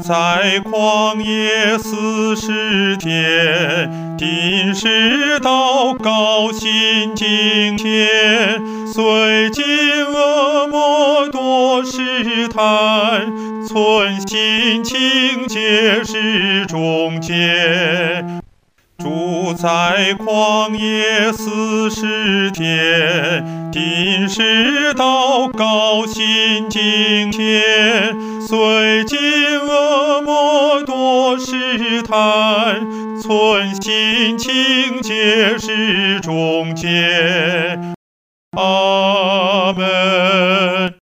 在旷野40天，定时祷告心敬虔，虽经恶魔多试探，存心清洁是忠节。住在旷野40天，定时祷告心敬虔，虽经恶魔多试探，存心清洁是忠节。